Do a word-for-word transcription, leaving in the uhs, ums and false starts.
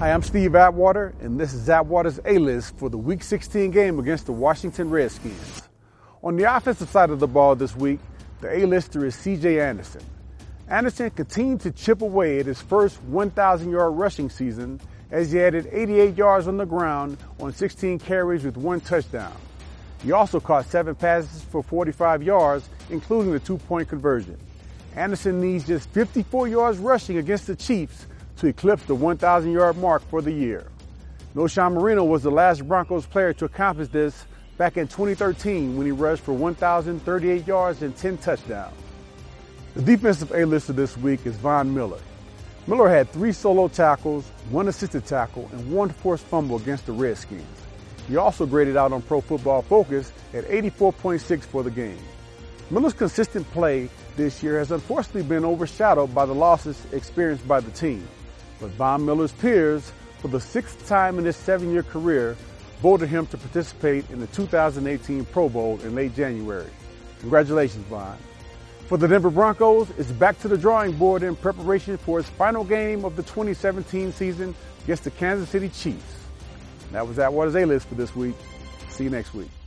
Hi, I'm Steve Atwater, and this is Atwater's A-List for the Week sixteen game against the Washington Redskins. On the offensive side of the ball this week, the A-lister is C J Anderson. Anderson continued to chip away at his first one thousand yard rushing season as he added eighty-eight yards on the ground on sixteen carries with one touchdown. He also caught seven passes for forty-five yards, including the two-point conversion. Anderson needs just fifty-four yards rushing against the Chiefs to eclipse the one thousand yard mark for the year. Knowshon Moreno was the last Broncos player to accomplish this back in twenty thirteen when he rushed for one thousand thirty-eight yards and ten touchdowns. The defensive A-lister this week is Von Miller. Miller had three solo tackles, one assisted tackle, and one forced fumble against the Redskins. He also graded out on Pro Football Focus at eighty-four point six for the game. Miller's consistent play this year has unfortunately been overshadowed by the losses experienced by the team. But Von Miller's peers, for the sixth time in his seven-year career, voted him to participate in the two thousand eighteen Pro Bowl in late January. Congratulations, Von. For the Denver Broncos, it's back to the drawing board in preparation for its final game of the twenty seventeen season against the Kansas City Chiefs. That was Atwater's A-List for this week. See you next week.